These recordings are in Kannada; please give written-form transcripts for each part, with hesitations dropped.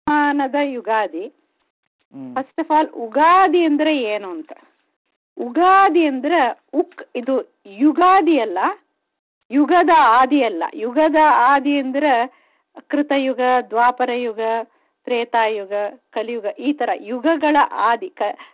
ಮಾನದ Ugadi. First of all Ugadi ಅಂದ್ರೆ ಏನು ಅಂತ. ಉಗಾದಿ ಅಂದ್ರೆ ಇದು ಯುಗಾದಿ ಅಲ್ಲ, ಯುಗದ ಆದಿ ಅಲ್ಲ. ಯುಗದ ಆದಿ ಅಂದ್ರೆ ಕೃತಯುಗ, ದ್ವಾಪರ ಯುಗ, ತ್ರೇತಾಯುಗ, ಕಲಿಯುಗ, ಈ ತರ ಯುಗಗಳ ಆದಿ.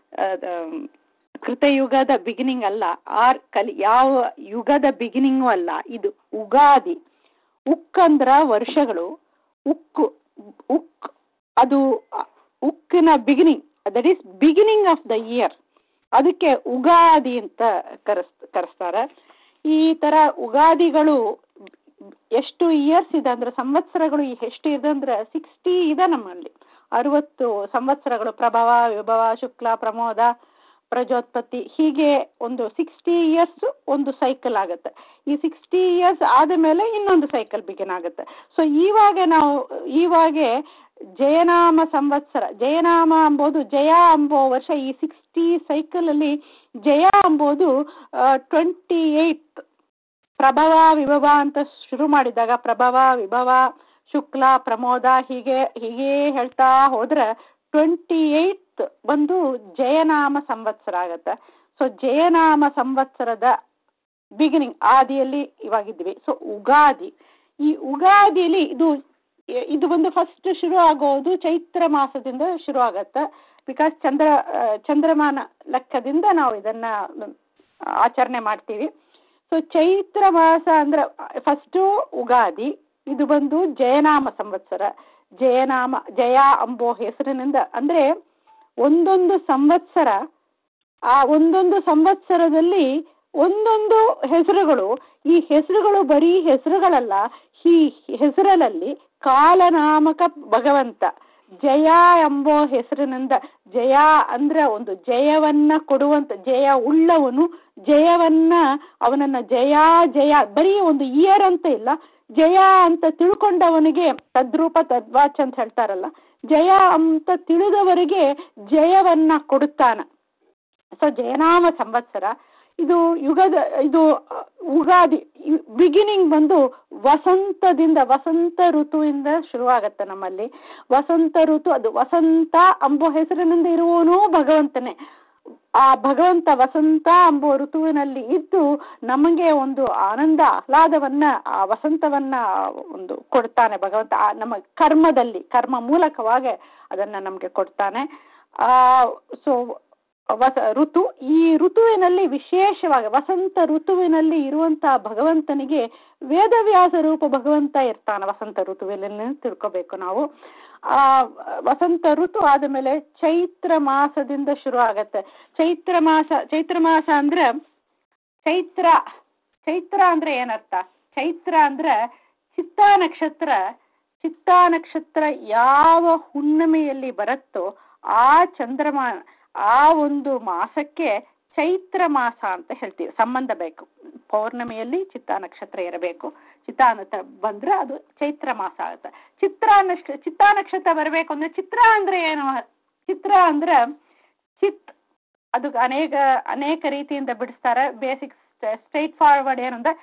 ಕೃತಯುಗದ ಬಿಗಿನಿಂಗ್ ಅಲ್ಲ, ಯಾವ ಯುಗದ ಬಿಗಿನಿಂಗು ಅಲ್ಲ. ಇದು ಉಗಾದಿ. ಉಕ್ಕಂದ್ರ ವರ್ಷಗಳು. ಉಕ್ ಅದು ಉಕ್ಕಿನ beginning, that is beginning of the year. ಅದಕ್ಕೆ ಉಗಾದಿ ಅಂತ ಕರೆಸ್ತಾರೆ. ಈ ತರ ಉಗಾದಿಗಳು ಎಷ್ಟು ಇಯರ್ಸ್ ಇದೆ ಅಂದ್ರೆ, ಸಂವತ್ಸರಗಳು ಎಷ್ಟು ಇದೆ ಅಂದ್ರೆ 60 ಇದೆ ನಮ್ಮಲ್ಲಿ. 60 ಸಂವತ್ಸರಗಳು. ಪ್ರಭವ, ವಿಭವ, ಶುಕ್ಲ, ಪ್ರಮೋದ, ಪ್ರಜೋತ್ಪತ್ತಿ, ಹೀಗೆ ಒಂದು 60 ಇಯರ್ಸ್ ಒಂದು ಸೈಕಲ್ ಆಗುತ್ತೆ. ಈ 60 ಇಯರ್ಸ್ ಆದ ಮೇಲೆ ಇನ್ನೊಂದು ಸೈಕಲ್ ಬಿಗಿನ್ ಆಗುತ್ತೆ. ಸೊ ಇವಾಗ ಜಯನಾಮ ಸಂವತ್ಸರ, ಜಯನಾಮ ಅಂಬೋದು ಜಯ ಅಂಬೋ ವರ್ಷ. ಈ 60 ಸೈಕಲ್ ಅಲ್ಲಿ ಜಯ ಅಂಬೋದು 28 ಪ್ರಭವ ವಿಭವ ಅಂತ ಶುರು ಮಾಡಿದಾಗ, ಪ್ರಭವ ವಿಭವ ಶುಕ್ಲ ಪ್ರಮೋದ ಹೀಗೆ ಹೇಳ್ತಾ ಹೋದ್ರೆ 28 ಬಂದು ಜಯನಾಮ ಸಂವತ್ಸರ ಆಗತ್ತೆ. ಸೊ ಜಯನಾಮ ಸಂವತ್ಸರದ ಬಿಗಿನಿಂಗ್, ಆದಿಯಲ್ಲಿ ಇವಾಗಿದ್ವಿ. ಸೊ ಉಗಾದಿ. ಈ ಉಗಾದಿಲಿ ಇದು ಒಂದು ಫಸ್ಟ್ ಶುರು ಆಗೋದು ಚೈತ್ರ ಮಾಸದಿಂದ ಶುರು ಆಗತ್ತೆ. ಬಿಕಾಸ್ ಚಂದ್ರಮಾನ ಲೆಕ್ಕದಿಂದ ನಾವು ಇದನ್ನ ಆಚರಣೆ ಮಾಡ್ತೀವಿ. ಸೊ ಚೈತ್ರ ಮಾಸ ಅಂದ್ರೆ ಫಸ್ಟು ಉಗಾದಿ. ಇದು ಬಂದು ಜಯನಾಮ ಸಂವತ್ಸರ. ಜಯ ಅಂಬೋ ಹೆಸರಿನಿಂದ, ಅಂದ್ರೆ ಒಂದೊಂದು ಸಂವತ್ಸರ, ಆ ಒಂದೊಂದು ಸಂವತ್ಸರದಲ್ಲಿ ಒಂದೊಂದು ಹೆಸರುಗಳು. ಈ ಹೆಸರುಗಳು ಬರೀ ಹೆಸರುಗಳಲ್ಲ, ಈ ಹೆಸರಲ್ಲಿ ಕಾಲನಾಮಕ ಭಗವಂತ ಜಯ ಎಂಬೋ ಹೆಸರಿನಿಂದ. ಜಯ ಅಂದ್ರೆ ಒಂದು ಜಯವನ್ನ ಕೊಡುವಂತ, ಜಯ ಉಳ್ಳವನು, ಜಯವನ್ನ ಅವನನ್ನ ಜಯ ಬರೀ ಒಂದು ಇಯರ್ ಅಂತ ಇಲ್ಲ, ಜಯ ಅಂತ ತಿಳ್ಕೊಂಡವನಿಗೆ ತದ್ರೂಪ ತದ್ವಾಚ್ ಅಂತ ಹೇಳ್ತಾರಲ್ಲ, ಜಯ ಅಂತ ತಿಳಿದವರಿಗೆ ಜಯವನ್ನ ಕೊಡುತ್ತಾನ. ಸೊ ಜಯನಾಮ ಸಂವತ್ಸರ ಇದು ಉಗಾದಿ ಬಿಗಿನಿಂಗ್ ಬಂದು ವಸಂತದಿಂದ, ವಸಂತ ಋತುವಿಂದ ಶುರುವಾಗತ್ತೆ ನಮ್ಮಲ್ಲಿ. ವಸಂತ ಋತು, ಅದು ವಸಂತ ಅಂಬೋ ಹೆಸರಿನಿಂದ ಇರುವವನು ಭಗವಂತನೇ. ಆ ಭಗವಂತ ವಸಂತ ಎಂಬೋ ಋತುವಿನಲ್ಲಿ ಇದ್ದು ನಮಗೆ ಒಂದು ಆನಂದ ಆಹ್ಲಾದವನ್ನ, ಆ ವಸಂತವನ್ನ ಒಂದು ಕೊಡ್ತಾನೆ ಭಗವಂತ. ನಮ್ಮ ಕರ್ಮ ಮೂಲಕವಾಗಿ ಅದನ್ನ ನಮ್ಗೆ ಕೊಡ್ತಾನೆ. ಸೊ ಋತು, ಈ ಋತುವಿನಲ್ಲಿ ವಿಶೇಷವಾಗಿ ವಸಂತ ಋತುವಿನಲ್ಲಿ ಇರುವಂತಹ ಭಗವಂತನಿಗೆ ವೇದವ್ಯಾಸ ರೂಪ ಭಗವಂತ ಇರ್ತಾನೆ. ವಸಂತ ಋತುವಿನಲ್ಲಿ ತಿಳ್ಕೋಬೇಕು ನಾವು. ವಸಂತ ಋತು ಆದಮೇಲೆ ಚೈತ್ರ ಮಾಸದಿಂದ ಶುರು ಆಗತ್ತೆ. ಚೈತ್ರ ಮಾಸ ಅಂದ್ರೆ ಚೈತ್ರ ಅಂದ್ರೆ ಏನರ್ಥ? ಚೈತ್ರ ಅಂದ್ರೆ ಚಿತ್ತಾ ನಕ್ಷತ್ರ ಯಾವ ಹುಣ್ಣಿಮೆಯಲ್ಲಿ ಬರುತ್ತೋ ಆ ಚಂದ್ರಮಾನ, ಆ ಒಂದು ಮಾಸಕ್ಕೆ ಚೈತ್ರ ಮಾಸ ಅಂತ ಹೇಳ್ತೀವಿ. ಸಂಬಂಧ ಬೇಕು, ಪೌರ್ಣಮಿಯಲ್ಲಿ ಚಿತ್ತಾ ನಕ್ಷತ್ರ ಇರಬೇಕು. ಚಿತ್ತಾ ಬಂದ್ರೆ ಅದು ಚೈತ್ರ ಮಾಸ ಆಗುತ್ತೆ. ಚಿತ್ತಾ ನಕ್ಷತ್ರ ಬರಬೇಕು ಅಂದ್ರೆ, ಚಿತ್ರ ಅಂದ್ರೆ ಏನು? ಚಿತ್ರ ಅಂದ್ರೆ ಅದು ಅನೇಕ ರೀತಿಯಿಂದ ಬಿಡಿಸ್ತಾರೆ. ಬೇಸಿಕ್ ಸ್ಟ್ರೈಟ್ ಫಾರ್ವರ್ಡ್ ಏನಂದ್ರೆ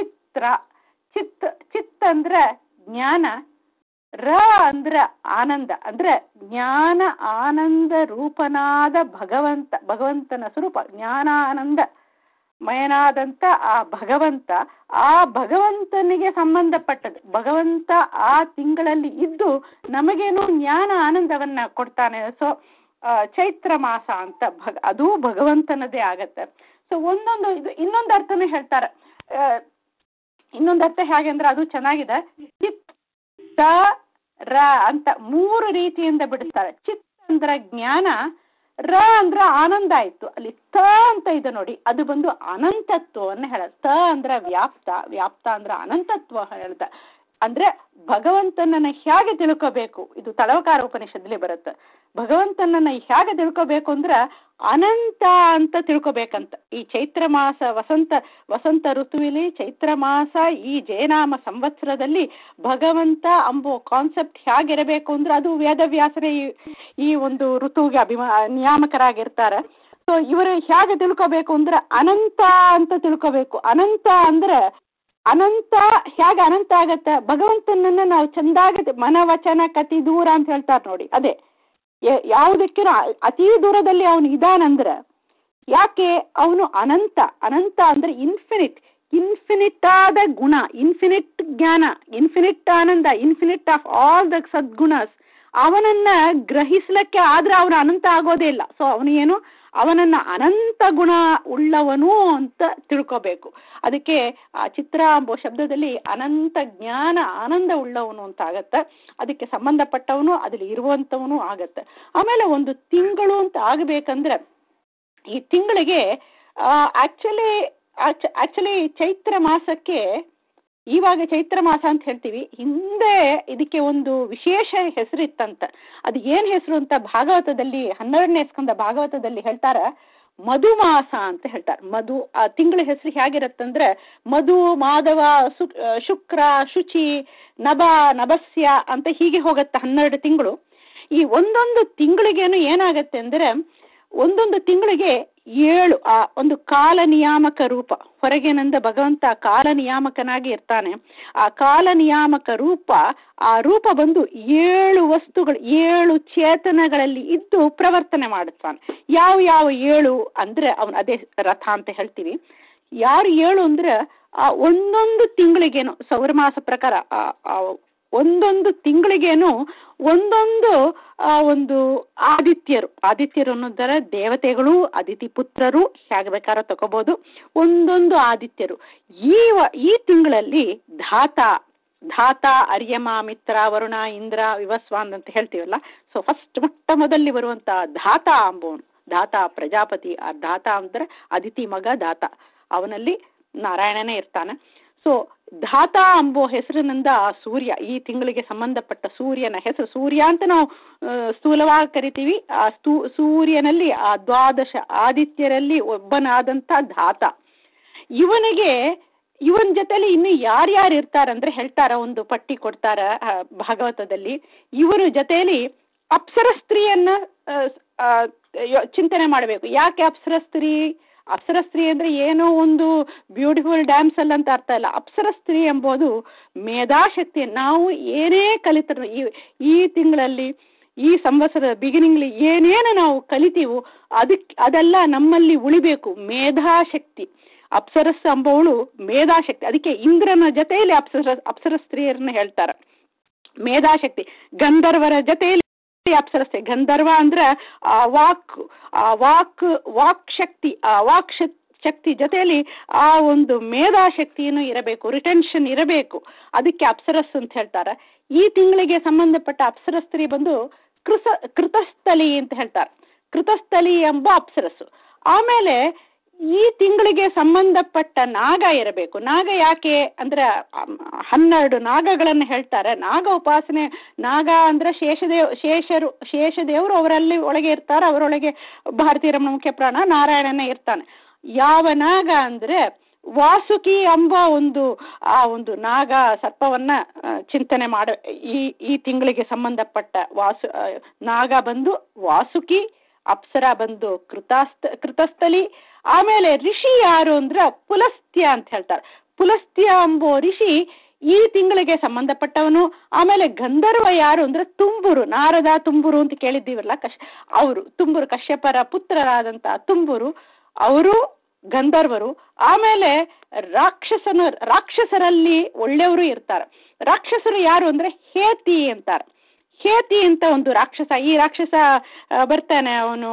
ಚಿತ್ ಅಂದ್ರೆ ಜ್ಞಾನ, ರ ಅಂದ್ರ ಆನಂದ, ಅಂದ್ರೆ ಜ್ಞಾನ ಆನಂದ ರೂಪನಾದ ಭಗವಂತನ ಸ್ವರೂಪ. ಜ್ಞಾನಾನಂದ ಮಯನಾದಂತ ಆ ಭಗವಂತನಿಗೆ ಸಂಬಂಧಪಟ್ಟದ್ದು. ಭಗವಂತ ಆ ತಿಂಗಳಲ್ಲಿ ಇದ್ದು ನಮಗೇನು ಜ್ಞಾನ ಆನಂದವನ್ನ ಕೊಡ್ತಾನೆ. ಸೊ ಚೈತ್ರ ಮಾಸ ಅಂತ ಅದು ಭಗವಂತನದೇ ಆಗತ್ತೆ. ಸೊ ಇನ್ನೊಂದು ಅರ್ಥನೂ ಹೇಳ್ತಾರೆ. ಇನ್ನೊಂದು ಅರ್ಥ ಹೇಗೆ ಅಂದ್ರೆ ಅದು ಚೆನ್ನಾಗಿದೆ. ತ ರ ಅಂತ 3 ರೀತಿಯಿಂದ ಬಿಡಿಸ್ತಾರೆ. ಚಿತ್ ಅಂದ್ರ ಜ್ಞಾನ, ರ ಅಂದ್ರ ಆನಂದ ಆಯ್ತು. ಅಲ್ಲಿ ತ ಅಂತ ಇದೆ ನೋಡಿ, ಅದು ಬಂದು ಅನಂತತ್ವವನ್ನು ಹೇಳುತ್ತೆ. ತ ಅಂದ್ರ ವ್ಯಾಪ್ತ ಅಂದ್ರ ಅನಂತತ್ವ ಹೇಳ್ತ. ಅಂದ್ರೆ ಭಗವಂತನನ್ನ ಹೇಗೆ ತಿಳ್ಕೋಬೇಕು, ಇದು ತಳವಕಾರ ಉಪನಿಷತ್ದಲ್ಲಿ ಬರುತ್ತೆ. ಭಗವಂತನನ್ನ ಹೇಗೆ ತಿಳ್ಕೋಬೇಕು ಅಂದ್ರೆ ಅನಂತ ಅಂತ ತಿಳ್ಕೋಬೇಕಂತ. ಈ ಚೈತ್ರ ಮಾಸ ವಸಂತ ಋತುವಿನಲ್ಲಿ ಚೈತ್ರ ಮಾಸ, ಈ ಜಯನಾಮ ಸಂವತ್ಸರದಲ್ಲಿ ಭಗವಂತ ಅಂಬೋ ಕಾನ್ಸೆಪ್ಟ್ ಹೇಗಿರಬೇಕು ಅಂದ್ರೆ, ಅದು ವೇದವ್ಯಾಸರೇ ಈ ಒಂದು ಋತುವಿಗೆ ನಿಯಾಮಕರಾಗಿರ್ತಾರೆ. ಸೊ ಇವರು ಹೇಗೆ ತಿಳ್ಕೋಬೇಕು ಅಂದ್ರೆ ಅನಂತ ಅಂತ ತಿಳ್ಕೋಬೇಕು. ಅನಂತ ಅಂದ್ರೆ ಅನಂತ ಹೇಗೆ ಅನಂತ ಆಗತ್ತ, ಭಗವಂತನನ್ನ ನಾವು ಚಂದಾಗತ್ತೆ ಮನವಚನ ಕತಿ ದೂರ ಅಂತ ಹೇಳ್ತಾರೆ ನೋಡಿ. ಅದೇ ಯಾವುದಕ್ಕಿನ ಅತೀ ದೂರದಲ್ಲಿ ಅವನು ಇದಾನಂದ್ರ ಯಾಕೆ ಅವನು ಅನಂತ. ಅನಂತ ಅಂದ್ರೆ ಇನ್ಫಿನಿಟ್, ಇನ್ಫಿನಿಟ್ ಆದ ಗುಣ, ಇನ್ಫಿನಿಟ್ ಜ್ಞಾನ, ಇನ್ಫಿನಿಟ್ ಆನಂದ, ಇನ್ಫಿನಿಟ್ ಆಫ್ ಆಲ್ ದ ಸದ್ಗುಣಸ್. ಅವನನ್ನ ಗ್ರಹಿಸ್ಲಿಕ್ಕೆ ಆದ್ರೆ ಅವನು ಅನಂತ ಆಗೋದೇ ಇಲ್ಲ. ಸೊ ಅವನು ಏನು, ಅವನನ್ನ ಅನಂತ ಗುಣ ಉಳ್ಳವನು ಅಂತ ತಿಳ್ಕೋಬೇಕು. ಅದಕ್ಕೆ ಆ ಚಿತ್ರ ಎಂಬ ಶಬ್ದದಲ್ಲಿ ಅನಂತ ಜ್ಞಾನ ಆನಂದ ಉಳ್ಳವನು ಅಂತ ಆಗತ್ತೆ. ಅದಕ್ಕೆ ಸಂಬಂಧಪಟ್ಟವನು ಅದ್ರಲ್ಲಿ ಇರುವಂತವನು ಆಗತ್ತೆ. ಆಮೇಲೆ ಒಂದು ತಿಂಗಳು ಅಂತ ಆಗಬೇಕಂದ್ರೆ ಈ ತಿಂಗಳಿಗೆ ಆಕ್ಚುಲಿ ಚೈತ್ರ ಮಾಸಕ್ಕೆ, ಇವಾಗ ಚೈತ್ರ ಮಾಸ ಅಂತ ಹೇಳ್ತೀವಿ, ಹಿಂದೆ ಇದಕ್ಕೆ ಒಂದು ವಿಶೇಷ ಹೆಸರಿತ್ತಂತ. ಅದು ಏನ್ ಹೆಸರು ಅಂತ ಭಾಗವತದಲ್ಲಿ 12ನೇ ಸ್ಕಂದ ಭಾಗವತದಲ್ಲಿ ಹೇಳ್ತಾರ, ಮಧುಮಾಸ ಅಂತ ಹೇಳ್ತಾರೆ. ಮಧು ಆ ತಿಂಗಳ ಹೆಸರು ಹೇಗಿರತ್ತಂದ್ರೆ ಮಧು, ಮಾಧವ, ಶುಕ್ರ, ಶುಚಿ, ನಭ, ನಭಸ್ಯ ಅಂತ ಹೀಗೆ ಹೋಗತ್ತೆ 12 ತಿಂಗಳು. ಈ ಒಂದೊಂದು ತಿಂಗಳಿಗೇನು ಏನಾಗತ್ತೆ ಅಂದ್ರೆ ಒಂದೊಂದು ತಿಂಗಳಿಗೆ 7 ಆ ಒಂದು ಕಾಲ ನಿಯಾಮಕ ರೂಪ, ಹೊರಗಿನಿಂದ ಭಗವಂತ ಕಾಲ ನಿಯಾಮಕನಾಗಿ ಇರ್ತಾನೆ. ಆ ಕಾಲ ನಿಯಾಮಕ ರೂಪ, ಆ ರೂಪ ಬಂದು 7 ವಸ್ತುಗಳು, 7 ಚೇತನಗಳಲ್ಲಿ ಇದ್ದು ಪ್ರವರ್ತನೆ ಮಾಡುತ್ತಾನೆ. ಯಾವ 7 ಅಂದ್ರೆ ಅವನು ಅದೇ ರಥ ಅಂತ ಹೇಳ್ತೀವಿ. ಯಾರು 7 ಅಂದ್ರೆ ಆ ಒಂದೊಂದು ತಿಂಗಳಿಗೇನು ಸೌರಮಾಸ ಪ್ರಕಾರ ಒಂದೊಂದು ತಿಂಗಳಿಗೇನು ಒಂದೊಂದು ಒಂದು ಆದಿತ್ಯರು ಅನ್ನೋದರ ದೇವತೆಗಳು, ಅದಿತಿ ಪುತ್ರರು, ಹೇಗೆ ಬೇಕಾದ್ರೂ ತಗೋಬಹುದು. ಒಂದೊಂದು ಆದಿತ್ಯರು ಈ ತಿಂಗಳಲ್ಲಿ ಧಾತ, ಅರ್ಯಮ, ಮಿತ್ರ, ವರುಣ, ಇಂದ್ರ, ವಿವಸ್ವಾನ್ ಅಂತ ಹೇಳ್ತೀವಲ್ಲ. ಸೊ ಫಸ್ಟ್ ಮೊದಲಿ ಬರುವಂತ ಧಾತ ಅಂಬೋನು, ಧಾತ ಪ್ರಜಾಪತಿ. ಆ ಧಾತ ಅಂದ್ರೆ ಅದಿತಿ ಮಗ ಧಾತ, ಅವನಲ್ಲಿ ನಾರಾಯಣನೇ ಇರ್ತಾನೆ. ಸೊ ಧಾತ ಅಂಬೋ ಹೆಸರಿನಿಂದ ಸೂರ್ಯ, ಈ ತಿಂಗಳಿಗೆ ಸಂಬಂಧಪಟ್ಟ ಸೂರ್ಯನ ಹೆಸರು ಸೂರ್ಯ ಅಂತ ನಾವು ಸ್ಥೂಲವಾಗಿ ಕರಿತೀವಿ. ಆ ಸೂರ್ಯನಲ್ಲಿ ಆ 12 ಆದಿತ್ಯರಲ್ಲಿ ಒಬ್ಬನಾದಂತ ಧಾತ. ಇವನ್ ಜೊತೆಲಿ ಇನ್ನು ಯಾರ್ಯಾರು ಇರ್ತಾರಂದ್ರೆ ಹೇಳ್ತಾರ, ಒಂದು ಪಟ್ಟಿ ಕೊಡ್ತಾರ ಭಾಗವತದಲ್ಲಿ. ಇವರ ಜೊತೆಯಲ್ಲಿ ಅಪ್ಸರ ಸ್ತ್ರೀಯನ್ನ ಚಿಂತನೆ ಮಾಡಬೇಕು. ಯಾಕೆ ಅಪ್ಸರ ಸ್ತ್ರೀ ಅಂದ್ರೆ ಏನೋ ಒಂದು ಬ್ಯೂಟಿಫುಲ್ ಡ್ಯಾಮ್ಸಲ್ ಅಂತ ಅರ್ಥ ಇಲ್ಲ. ಅಪ್ಸರ ಸ್ತ್ರೀ ಎಂಬುದು ಮೇಧಾಶಕ್ತಿ. ನಾವು ಏನೇ ಕಲಿತರು ಈ ತಿಂಗಳಲ್ಲಿ, ಈ ಸಂವತ್ಸರದ ಬಿಗಿನಿಂಗ್ಲಿ ಏನೇನು ನಾವು ಕಲಿತೀವೋ ಅದೆಲ್ಲ ನಮ್ಮಲ್ಲಿ ಉಳಿಬೇಕು. ಮೇಧಾಶಕ್ತಿ, ಅಪ್ಸರಸ್ ಎಂಬವಳು ಮೇಧಾಶಕ್ತಿ. ಅದಕ್ಕೆ ಇಂದ್ರನ ಜೊತೆಯಲ್ಲಿ ಅಪ್ಸರ ಸ್ತ್ರೀಯರನ್ನ ಹೇಳ್ತಾರ ಮೇಧಾಶಕ್ತಿ. ಗಂಧರ್ವರ ಜೊತೆಯಲ್ಲಿ ಅಪ್ಸರಸ್ತೆ. ಗಂಧರ್ವ ಅಂದ್ರೆ ವಾಕ್ ಶಕ್ತಿ. ಆ ವಾಕ್ ಶಕ್ತಿ ಜೊತೆಯಲ್ಲಿ ಆ ಒಂದು ಮೇಧಾಶಕ್ತಿಯನ್ನು ಇರಬೇಕು, ರಿಟೆನ್ಷನ್ ಇರಬೇಕು. ಅದಕ್ಕೆ ಅಪ್ಸರಸ್ ಅಂತ ಹೇಳ್ತಾರೆ. ಈ ತಿಂಗಳಿಗೆ ಸಂಬಂಧಪಟ್ಟ ಅಪ್ಸರ ಸ್ತ್ರೀ ಬಂದು ಕೃತಸ್ಥಲಿ ಅಂತ ಹೇಳ್ತಾರೆ. ಕೃತಸ್ಥಲಿ ಎಂಬ ಅಪ್ಸರಸ್ಸು. ಆಮೇಲೆ ಈ ತಿಂಗಳಿಗೆ ಸಂಬಂಧಪಟ್ಟ ನಾಗ ಇರಬೇಕು. ನಾಗ ಯಾಕೆ ಅಂದ್ರೆ 12 ನಾಗಗಳನ್ನು ಹೇಳ್ತಾರೆ. ನಾಗ ಉಪಾಸನೆ, ನಾಗ ಅಂದ್ರೆ ಶೇಷದೇವರು ಅವರಲ್ಲಿ ಒಳಗೆ ಇರ್ತಾರೆ. ಅವರೊಳಗೆ ಭಾರತೀಯ ರಮಣ ಮುಖ್ಯ ಪ್ರಾಣ ನಾರಾಯಣನೇ ಇರ್ತಾನೆ. ಯಾವ ನಾಗ ಅಂದ್ರೆ ವಾಸುಕಿ ಎಂಬ ಒಂದು ನಾಗ ಸರ್ಪವನ್ನ ಚಿಂತನೆ ಮಾಡ. ಈ ತಿಂಗಳಿಗೆ ಸಂಬಂಧಪಟ್ಟ ನಾಗ ಬಂದು ವಾಸುಕಿ, ಅಪ್ಸರ ಬಂದು ಕೃತಸ್ಥಲಿ. ಆಮೇಲೆ ಋಷಿ ಯಾರು ಅಂದ್ರೆ ಪುಲಸ್ತ್ಯ ಅಂತ ಹೇಳ್ತಾರೆ. ಪುಲಸ್ತ್ಯ ಎಂಬೋ ಋಷಿ ಈ ತಿಂಗಳಿಗೆ ಸಂಬಂಧಪಟ್ಟವನು. ಆಮೇಲೆ ಗಂಧರ್ವ ಯಾರು ಅಂದ್ರೆ ತುಂಬುರು, ನಾರದ ತುಂಬುರು ಅಂತ ಕೇಳಿದ್ದೀವಲ್ಲ, ಅವರು ತುಂಬುರು, ಕಶ್ಯಪರ ಪುತ್ರರಾದಂತ ತುಂಬುರು, ಅವರು ಗಂಧರ್ವರು. ಆಮೇಲೆ ರಾಕ್ಷಸರಲ್ಲಿ ಒಳ್ಳೆಯವರು ಇರ್ತಾರೆ. ರಾಕ್ಷಸರು ಯಾರು ಅಂದ್ರೆ ಹೇತಿ ಅಂತಾರೆ. ಹೇತಿ ಅಂತ ಒಂದು ರಾಕ್ಷಸ. ಈ ರಾಕ್ಷಸ ಬರ್ತಾನೆ, ಅವನು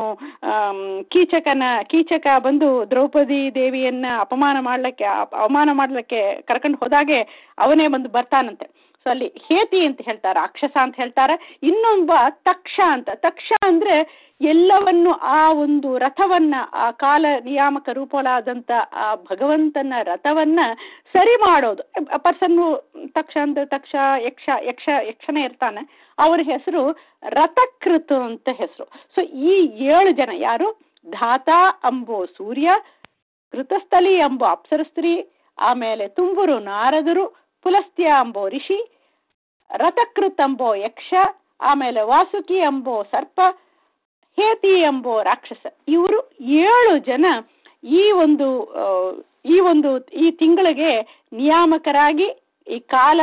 ಕೀಚಕ ಬಂದು ದ್ರೌಪದಿ ದೇವಿಯನ್ನ ಅವಮಾನ ಮಾಡ್ಲಿಕ್ಕೆ ಕರ್ಕೊಂಡು ಹೋದಾಗೆ ಅವನೇ ಬಂದು ಬರ್ತಾನಂತೆ. ಸೊ ಅಲ್ಲಿ ಹೇತಿ ಅಂತ ಹೇಳ್ತಾರೆ, ರಾಕ್ಷಸ ಅಂತ ಹೇಳ್ತಾರೆ. ಇನ್ನೊಬ್ಬ ತಕ್ಷ ಅಂತ. ತಕ್ಷ ಅಂದ್ರೆ ಎಲ್ಲವನ್ನು, ಆ ಒಂದು ರಥವನ್ನ, ಆ ಕಾಲ ನಿಯಾಮಕ ರೂಪವಾದಂತ ಆ ಭಗವಂತನ ರಥವನ್ನ ಸರಿ ಮಾಡೋದು ಪರ್ಸನ್ನು. ತಕ್ಷ ಅಂದ್ರೆ ಯಕ್ಷನೇ ಇರ್ತಾನೆ. ಅವ್ರ ಹೆಸರು ರಥಕೃತು ಅಂತ ಹೆಸರು. ಸೊ ಈ 7 ಜನ ಯಾರು, ಧಾತ ಅಂಬೋ ಸೂರ್ಯ, ಕೃತಸ್ಥಲಿ ಎಂಬೋ ಅಪ್ಸರ ಸ್ತ್ರೀ, ಆಮೇಲೆ ತುಂಬುರು ನಾರದರು, ಪುಲಸ್ತ್ಯ ಎಂಬೋ ಋಷಿ, ರಥಕೃತ್ ಎಂಬೋ ಯಕ್ಷ, ಆಮೇಲೆ ವಾಸುಕಿ ಎಂಬೋ ಸರ್ಪ, ಹೇತಿ ಎಂಬೋ ರಾಕ್ಷಸ. ಇವರು 7 ಜನ ಈ ಒಂದು ಈ ತಿಂಗಳಿಗೆ ನಿಯಾಮಕರಾಗಿ ಈ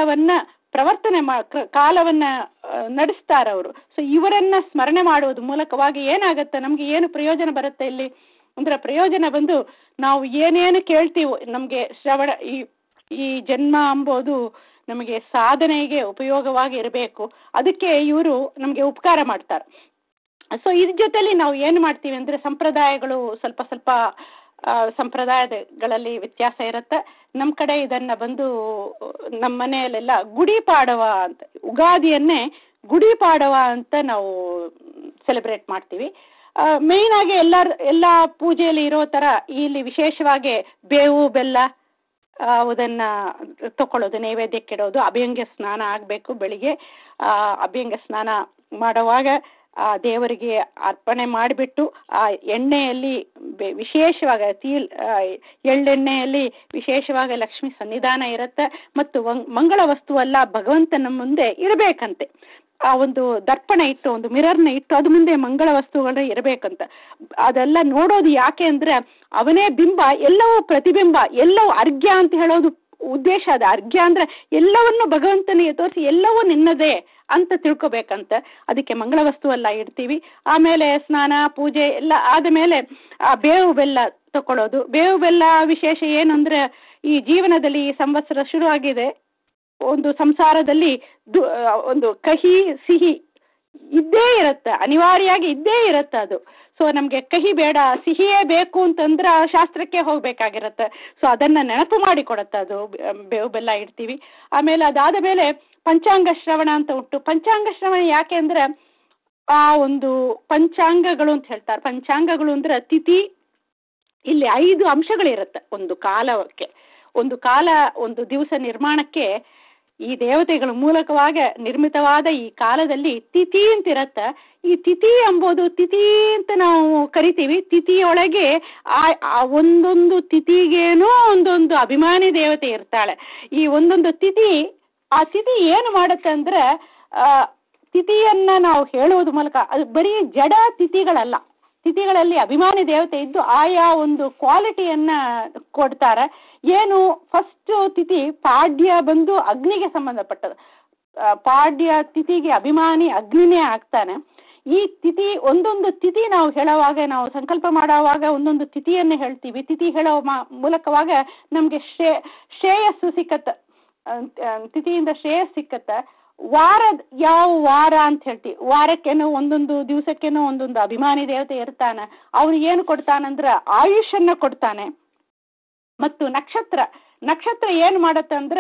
ಕಾಲವನ್ನ ನಡೆಸ್ತಾರವರು. ಸೊ ಇವರನ್ನ ಸ್ಮರಣೆ ಮಾಡುವುದ ಮೂಲಕವಾಗಿ ಏನಾಗತ್ತೆ, ನಮ್ಗೆ ಏನು ಪ್ರಯೋಜನ ಬರುತ್ತೆ ಇಲ್ಲಿ ಅಂದ್ರೆ, ಪ್ರಯೋಜನ ಬಂದು ನಾವು ಏನೇನು ಕೇಳ್ತೀವೋ ನಮ್ಗೆ ಶ್ರವಣ, ಈ ಜನ್ಮ ಅಂಬೋದು ನಮಗೆ ಸಾಧನೆಗೆ ಉಪಯೋಗವಾಗಿ ಇರಬೇಕು. ಅದಕ್ಕೆ ಇವರು ನಮಗೆ ಉಪಕಾರ ಮಾಡ್ತಾರೆ. ಸೊ ಇದ್ರ ಜೊತೆಲಿ ನಾವು ಏನು ಮಾಡ್ತೀವಿ ಅಂದ್ರೆ, ಸಂಪ್ರದಾಯಗಳು ಸ್ವಲ್ಪ ಸಂಪ್ರದಾಯಗಳಲ್ಲಿ ವ್ಯತ್ಯಾಸ ಇರುತ್ತೆ. ನಮ್ಮ ಕಡೆ ಇದನ್ನ ಬಂದು ನಮ್ಮ ಮನೆಯಲ್ಲೆಲ್ಲ ಗುಡಿ ಪಾಡವ ಅಂತ, ಉಗಾದಿಯನ್ನೇ ಗುಡಿ ಪಾಡವ ಅಂತ ನಾವು ಸೆಲೆಬ್ರೇಟ್ ಮಾಡ್ತೀವಿ. ಮೇಯ್ನ್ ಆಗಿ ಎಲ್ಲ ಪೂಜೆಯಲ್ಲಿ ಇರೋ ತರ ಇಲ್ಲಿ ವಿಶೇಷವಾಗಿ ಬೇವು ಬೆಲ್ಲ ಅದನ್ನ ತಕೊಳ್ಳೋದು, ನೈವೇದ್ಯಕ್ಕೆ ಇಡೋದು, ಅಭ್ಯಂಗ ಸ್ನಾನ ಆಗಬೇಕು. ಬೆಳಿಗ್ಗೆ ಅಭ್ಯಂಗ ಸ್ನಾನ ಮಾಡುವಾಗ ದೇವರಿಗೆ ಅರ್ಪಣೆ ಮಾಡಿಬಿಟ್ಟು ಆ ಎಣ್ಣೆಯಲ್ಲಿ ವಿಶೇಷವಾಗಿ ಎಳ್ಳೆಣ್ಣೆಯಲ್ಲಿ ವಿಶೇಷವಾಗಿ ಲಕ್ಷ್ಮಿ ಸನ್ನಿಧಾನ ಇರುತ್ತೆ. ಮತ್ತು ಮಂಗಳ ವಸ್ತುವಲ್ಲ, ಭಗವಂತನ ಮುಂದೆ ಇರಬೇಕಂತೆ. ಆ ಒಂದು ದರ್ಪಣ ಇಟ್ಟು, ಒಂದು ಮಿರರ್ನ ಇಟ್ಟು ಅದ್ರ ಮುಂದೆ ಮಂಗಳ ವಸ್ತುಗಳು ಇರಬೇಕಂತ. ಅದೆಲ್ಲ ನೋಡೋದು ಯಾಕೆ ಅಂದ್ರೆ, ಅವನೇ ಬಿಂಬ, ಎಲ್ಲವೂ ಪ್ರತಿಬಿಂಬ, ಎಲ್ಲವೂ ಅರ್ಘ್ಯ ಅಂತ ಹೇಳೋದು ಉದ್ದೇಶ. ಅದು ಅರ್ಘ್ಯ ಅಂದ್ರೆ ಎಲ್ಲವನ್ನು ಭಗವಂತನಿಗೆ ತೋರಿಸಿ ಎಲ್ಲವೂ ನಿನ್ನದೇ ಅಂತ ತಿಳ್ಕೊಬೇಕಂತ. ಅದಕ್ಕೆ ಮಂಗಳ ವಸ್ತು ಎಲ್ಲ ಇಡ್ತೀವಿ. ಆಮೇಲೆ ಸ್ನಾನ ಪೂಜೆ ಎಲ್ಲ ಆದ ಮೇಲೆ ಬೇವು ಬೆಲ್ಲ ತಕೊಳ್ಳೋದು. ಬೇವು ಬೆಲ್ಲ ವಿಶೇಷ ಏನಂದ್ರೆ, ಈ ಜೀವನದಲ್ಲಿ ಈ ಸಂವತ್ಸರ ಶುರು ಆಗಿದೆ, ಒಂದು ಸಂಸಾರದಲ್ಲಿ ಒಂದು ಕಹಿ ಸಿಹಿ ಇದ್ದೇ ಇರುತ್ತೆ, ಅನಿವಾರ್ಯವಾಗಿ ಇದ್ದೇ ಇರುತ್ತೆ ಅದು. ಸೊ ನಮ್ಗೆ ಕಹಿ ಬೇಡ, ಸಿಹಿಯೇ ಬೇಕು ಅಂತಂದ್ರೆ ಶಾಸ್ತ್ರಕ್ಕೆ ಹೋಗ್ಬೇಕಾಗಿರುತ್ತೆ. ಸೊ ಅದನ್ನ ನೆನಪು ಮಾಡಿಕೊಡುತ್ತೆ ಅದು, ಬೇವು ಬೆಲ್ಲ ಇಡ್ತೀವಿ. ಆಮೇಲೆ ಅದಾದ ಮೇಲೆ ಪಂಚಾಂಗ ಶ್ರವಣ ಅಂತ ಉಂಟು. ಪಂಚಾಂಗ ಶ್ರವಣ ಯಾಕೆ ಅಂದ್ರೆ, ಆ ಒಂದು ಪಂಚಾಂಗಗಳು ಅಂತ ಹೇಳ್ತಾರೆ. ಪಂಚಾಂಗಗಳು ಅಂದ್ರೆ ತಿಥಿ, ಇಲ್ಲಿ 5 ಅಂಶಗಳಿರುತ್ತೆ ಒಂದು ಕಾಲಕ್ಕೆ. ಒಂದು ದಿವಸ ನಿರ್ಮಾಣಕ್ಕೆ ಈ ದೇವತೆಗಳ ಮೂಲಕವಾಗಿ ನಿರ್ಮಿತವಾದ ಈ ಕಾಲದಲ್ಲಿ ತಿಥಿ ಅಂತ ಇರತ್ತ. ಈ ತಿಥಿ ಎಂಬುದು, ತಿಥಿ ಅಂತ ನಾವು ಕರಿತೀವಿ. ತಿಥಿಯೊಳಗೆ ಒಂದೊಂದು ತಿಥಿಗೇನೋ ಒಂದೊಂದು ಅಭಿಮಾನಿ ದೇವತೆ ಇರ್ತಾಳೆ. ಈ ಒಂದೊಂದು ತಿಥಿ, ಆ ತಿಥಿ ಏನು ಮಾಡುತ್ತೆ ಅಂದ್ರೆ, ತಿಥಿಯನ್ನ ನಾವು ಹೇಳುವುದ ಮೂಲಕ, ಅದು ಬರೀ ಜಡ ತಿಥಿಗಳಲ್ಲ, ತಿಥಿಗಳಲ್ಲಿ ಅಭಿಮಾನಿ ದೇವತೆ ಇದ್ದು ಆಯಾ ಒಂದು ಕ್ವಾಲಿಟಿಯನ್ನ ಕೊಡ್ತಾರೆ. ಏನು, ಫಸ್ಟ್ ತಿಥಿ ಪಾಡ್ಯ ಬಂದು ಅಗ್ನಿಗೆ ಸಂಬಂಧಪಟ್ಟದ್ದು. ಪಾಡ್ಯ ತಿಥಿಗೆ ಅಭಿಮಾನಿ ಅಗ್ನಿನೇ ಆಗ್ತಾನೆ. ಈ ತಿಥಿ, ಒಂದೊಂದು ತಿಥಿ ನಾವು ಹೇಳುವಾಗ, ನಾವು ಸಂಕಲ್ಪ ಮಾಡುವಾಗ ಒಂದೊಂದು ತಿಥಿಯನ್ನೇ ಹೇಳ್ತೀವಿ. ತಿಥಿ ಹೇಳೋ ಮೂಲಕವಾಗ ನಮ್ಗೆ ಶ್ರೇಯಸ್ಸು ಸಿಕ್ಕತ್ತ, ತಿಥಿಯಿಂದ ಶ್ರೇಯಸ್ ಸಿಕ್ಕತ್ತ. ಯಾವ ವಾರ ಅಂತ ಹೇಳ್ತೀವಿ, ವಾರಕ್ಕೇನೋ ಒಂದೊಂದು ದಿವಸಕ್ಕೇನೋ ಒಂದೊಂದು ಅಭಿಮಾನಿ ದೇವತೆ ಇರ್ತಾನೆ. ಅವನು ಏನು ಕೊಡ್ತಾನಂದ್ರೆ ಆಯುಷನ್ನ ಕೊಡ್ತಾನೆ. ಮತ್ತು ನಕ್ಷತ್ರ ಏನು ಮಾಡತ್ತ ಅಂದ್ರೆ,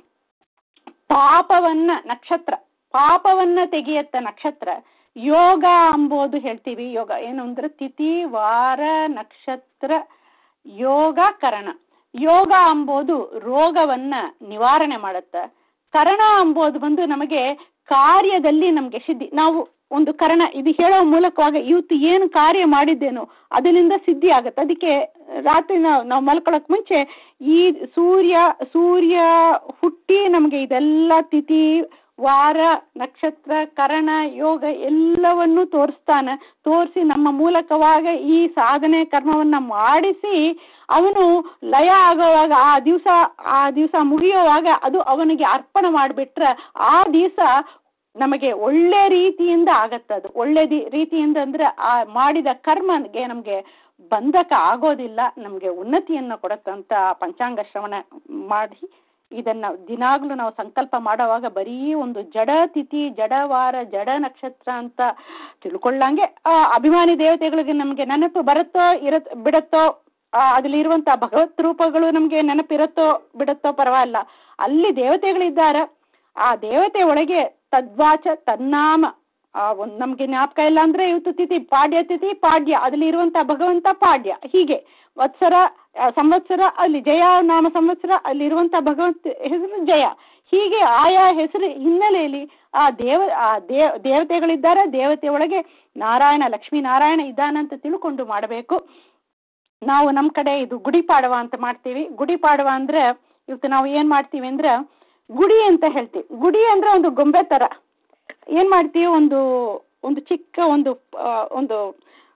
ಪಾಪವನ್ನ ತೆಗೆಯತ್ತ ನಕ್ಷತ್ರ. ಯೋಗ ಅಂಬೋದು ಹೇಳ್ತೀವಿ. ಯೋಗ ಏನು ಅಂದ್ರೆ ತಿಥಿ, ವಾರ, ನಕ್ಷತ್ರ, ಯೋಗ, ಕರಣ. ಯೋಗ ಅಂಬೋದು ರೋಗವನ್ನ ನಿವಾರಣೆ ಮಾಡುತ್ತ. ಕರಣ ಅಂಬೋದು ಬಂದು ನಮಗೆ ಕಾರ್ಯದಲ್ಲಿ ನಮಗೆ ಸಿದ್ಧಿ. ನಾವು ಒಂದು ಕರಣ ಇದು ಹೇಳೋ ಮೂಲಕವಾಗಿ ಇವತ್ತು ಏನು ಕಾರ್ಯ ಮಾಡಿದ್ದೇನೋ ಅದರಿಂದ ಸಿದ್ಧಿ ಆಗತ್ತೆ. ಅದಕ್ಕೆ ರಾತ್ರಿ ನಾವು ಮಲ್ಕೊಳ್ಳೋಕೆ ಮುಂಚೆ ಈ ಸೂರ್ಯ ಹುಟ್ಟಿ ನಮಗೆ ಇದೆಲ್ಲ ತಿಥಿ, ವಾರ, ನಕ್ಷತ್ರ, ಕರಣ, ಯೋಗ ಎಲ್ಲವನ್ನೂ ತೋರಿಸಿ ನಮ್ಮ ಮೂಲಕವಾಗ ಈ ಸಾಧನೆ ಕರ್ಮವನ್ನ ಮಾಡಿಸಿ ಅವನು ಲಯ ಆಗೋವಾಗ, ಆ ದಿವಸ ಮುಗಿಯುವಾಗ ಅದು ಅವನಿಗೆ ಅರ್ಪಣೆ ಮಾಡಿಬಿಟ್ರೆ ಆ ದಿವಸ ನಮಗೆ ಒಳ್ಳೆ ರೀತಿಯಿಂದ ಆಗತ್ತದು. ಒಳ್ಳೆ ರೀತಿಯಿಂದ ಅಂದ್ರೆ ಆ ಮಾಡಿದ ಕರ್ಮಗೆ ನಮಗೆ ಬಂಧಕ ಆಗೋದಿಲ್ಲ, ನಮಗೆ ಉನ್ನತಿಯನ್ನು ಕೊಡತ್ತಂತ ಪಂಚಾಂಗ ಶ್ರವಣ ಮಾಡಿ ಇದನ್ನ ದಿನಾಗ್ಲೂ ನಾವು ಸಂಕಲ್ಪ ಮಾಡುವಾಗ ಬರೀ ಒಂದು ಜಡ ತಿಥಿ, ಜಡವಾರ, ಜಡ ನಕ್ಷತ್ರ ಅಂತ ತಿಳ್ಕೊಳ್ಳಂಗೆ ಅಭಿಮಾನಿ ದೇವತೆಗಳಿಗೆ ನಮಗೆ ನೆನಪು ಬರುತ್ತೋ ಬಿಡುತ್ತೋ, ಅದ್ರಲ್ಲಿರುವಂತಹ ಭಗವತ್ ರೂಪಗಳು ನಮ್ಗೆ ನೆನಪಿರುತ್ತೋ ಬಿಡುತ್ತೋ ಪರವಾಗಿಲ್ಲ. ಅಲ್ಲಿ ದೇವತೆಗಳಿದ್ದಾರೆ. ಆ ದೇವತೆ ಒಳಗೆ ತದ್ವಾಚ ತನ್ನಾಮ ಒಂದು ನಮ್ಗೆ ಜ್ಞಾಪಕ ಇಲ್ಲ ಅಂದ್ರೆ ಇವತ್ತು ತಿಥಿ ಪಾಡ್ಯ ಅದ್ರಲ್ಲಿ ಇರುವಂತಹ ಭಗವಂತ ಪಾಡ್ಯ. ಹೀಗೆ ಸಂವತ್ಸರ ಅಲ್ಲಿ ಜಯ ನಾಮ ಸಂವತ್ಸರ, ಅಲ್ಲಿರುವಂತಹ ಭಗವಂತ ಹೆಸರು ಜಯ. ಹೀಗೆ ಆಯಾ ಹೆಸರು ಹಿನ್ನೆಲೆಯಲ್ಲಿ ದೇವತೆಗಳಿದ್ದಾರೆ. ದೇವತೆ ಒಳಗೆ ಲಕ್ಷ್ಮೀ ನಾರಾಯಣ ಇದ್ದಾನಂತ ತಿಳ್ಕೊಂಡು ಮಾಡಬೇಕು. ನಾವು ನಮ್ಮ ಕಡೆ ಇದು ಗುಡಿ ಪಾಡವ ಅಂತ ಮಾಡ್ತೀವಿ. ಗುಡಿ ಪಾಡವ ಅಂದ್ರೆ ಇವತ್ತು ನಾವು ಏನ್ ಮಾಡ್ತೀವಿ ಅಂದ್ರೆ ಗುಡಿ ಅಂತ ಹೇಳ್ತೀವಿ. ಗುಡಿ ಅಂದ್ರೆ ಒಂದು ಗೊಂಬೆ ತರ ಏನ್ ಮಾಡ್ತೀವಿ, ಒಂದು ಚಿಕ್ಕ ಒಂದು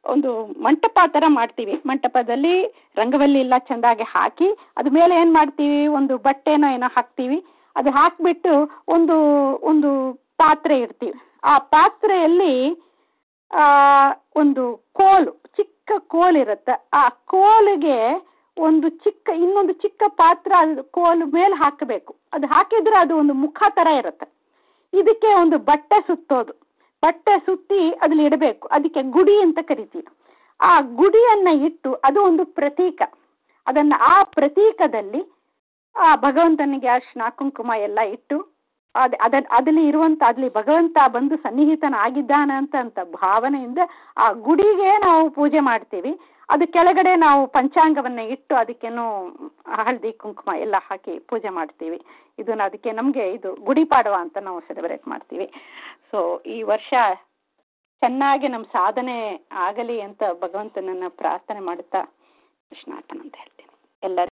ಒಂದು ಮಂಟಪ ಥರ ಮಾಡ್ತೀವಿ. ಮಂಟಪದಲ್ಲಿ ರಂಗವಲ್ಲಿ ಎಲ್ಲ ಚೆಂದಾಗಿ ಹಾಕಿ ಅದ ಮೇಲೆ ಏನು ಮಾಡ್ತೀವಿ, ಒಂದು ಬಟ್ಟೆನೋ ಏನೋ ಹಾಕ್ತೀವಿ. ಅದು ಹಾಕಿಬಿಟ್ಟು ಒಂದು ಒಂದು ಪಾತ್ರೆ ಇಡ್ತೀವಿ. ಆ ಪಾತ್ರೆಯಲ್ಲಿ ಒಂದು ಕೋಲು, ಚಿಕ್ಕ ಕೋಲಿರುತ್ತೆ. ಆ ಕೋಲಿಗೆ ಇನ್ನೊಂದು ಚಿಕ್ಕ ಪಾತ್ರ ಅದು ಕೋಲು ಮೇಲೆ ಹಾಕಬೇಕು. ಅದು ಹಾಕಿದ್ರೆ ಅದು ಒಂದು ಮುಖ ಥರ ಇರುತ್ತೆ. ಇದಕ್ಕೆ ಒಂದು ಬಟ್ಟೆ ಸುತ್ತೋದು, ಬಟ್ಟೆ ಸುತ್ತಿ ಅದ್ರಲ್ಲಿ ಇಡಬೇಕು. ಅದಕ್ಕೆ ಗುಡಿ ಅಂತ ಕರಿತೀವಿ. ಆ ಗುಡಿಯನ್ನ ಇಟ್ಟು ಅದು ಒಂದು ಪ್ರತೀಕ. ಆ ಪ್ರತೀಕದಲ್ಲಿ ಆ ಭಗವಂತನಿಗೆ ಅರ್ಶಿನ ಕುಂಕುಮ ಎಲ್ಲ ಇಟ್ಟು ಅಲ್ಲಿ ಭಗವಂತ ಬಂದು ಸನ್ನಿಹಿತನಾಗಿದ್ದಾನ ಅಂತ ಭಾವನೆಯಿಂದ ಆ ಗುಡಿಗೆ ನಾವು ಪೂಜೆ ಮಾಡ್ತೀವಿ. ಅದು ಕೆಳಗಡೆ ನಾವು ಪಂಚಾಂಗವನ್ನ ಇಟ್ಟು ಅದಕ್ಕೇನು ಹಳದಿ ಕುಂಕುಮ ಎಲ್ಲ ಹಾಕಿ ಪೂಜೆ ಮಾಡ್ತೀವಿ. ಅದಕ್ಕೆ ನಮಗೆ ಇದು ಗುಡಿ ಪಾಡವ ಅಂತ ನಾವು ಸೆಲೆಬ್ರೇಟ್ ಮಾಡ್ತೀವಿ. ಸೊ ಈ ವರ್ಷ ಚೆನ್ನಾಗಿ ನಮ್ಮ ಸಾಧನೆ ಆಗಲಿ ಅಂತ ಭಗವಂತನನ್ನ ಪ್ರಾರ್ಥನೆ ಮಾಡುತ್ತಾ ಕೃಷ್ಣಾರ್ಪಣ ಅಂತ ಹೇಳ್ತೀನಿ ಎಲ್ಲರಿಗೂ.